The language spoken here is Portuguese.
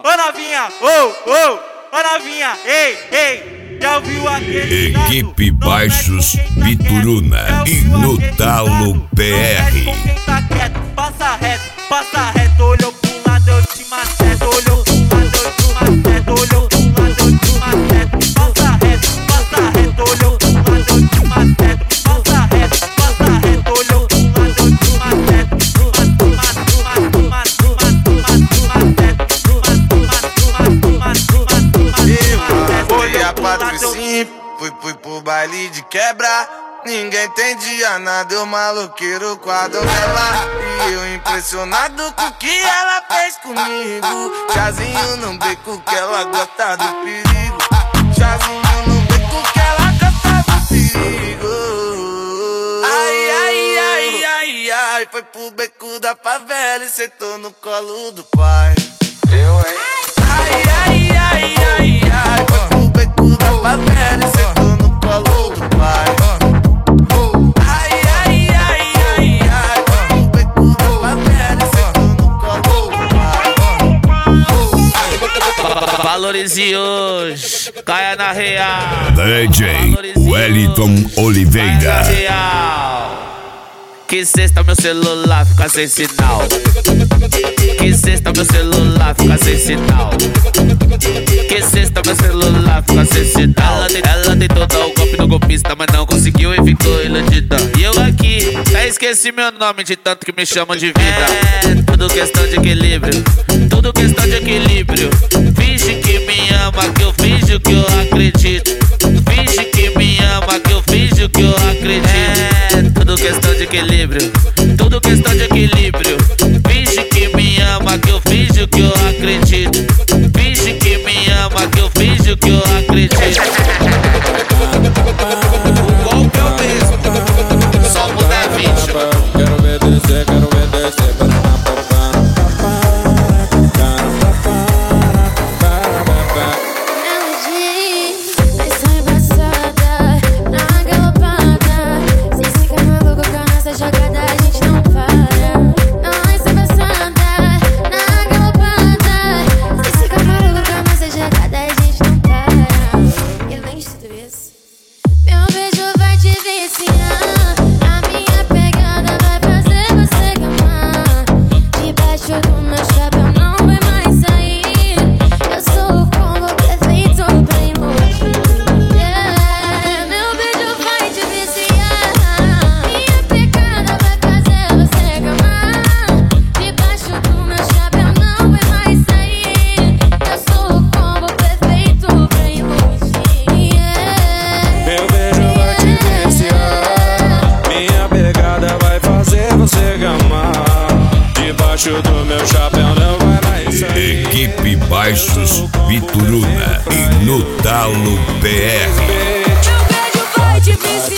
ô novinha, ô novinha, ei, já ouviu aquele Equipe Baixos Bituruna e no Talo PR. Passa reto, olhou pro lado, eu te maceto, olhou pro lado, eu te maceto, olhou pro lado, eu te maceto. Passa reto, olhou pro lado, eu te maceto. Passa reto, olhou pro lado, eu te maceto. Olhei a patricinha, fui pro baile de quebra. Ninguém entendia nada, eu maloqueiro com a donzela. E eu impressionado com o que ela fez comigo. Chazinho no beco que ela gosta do perigo. Chazinho no beco que ela gosta do perigo. Ai, foi pro beco da favela e sentou no colo do pai. Eu, hein? Ai, foi pro beco da favela e sentou no colo do pai. Valorize hoje, caia na real. DJ Wellington Oliveira. Que sexta meu celular fica sem sinal. Que sexta meu celular fica sem sinal. Que sexta meu celular fica sem sinal. Ela tentou dar o golpe no golpista, mas não conseguiu e ficou iludida. E eu aqui, até esqueci meu nome de tanto que me chamam de vida. Tudo questão de equilíbrio, tudo questão de equilíbrio. Finge que me ama, que eu finjo que eu acredito. Finge que me ama, que eu finjo que eu acredito. Tudo questão de equilíbrio, tudo questão de equilíbrio. Finge que me ama, que eu finjo que eu acredito. Finge que me ama, que eu finjo que eu acredito. O golpe é o mesmo, só muda a vítima. Quero ver descer, do meu chapéu não vai mais sair. Equipe Baixos Bituruna e no Talo PR. Meu beijo vai te viciar.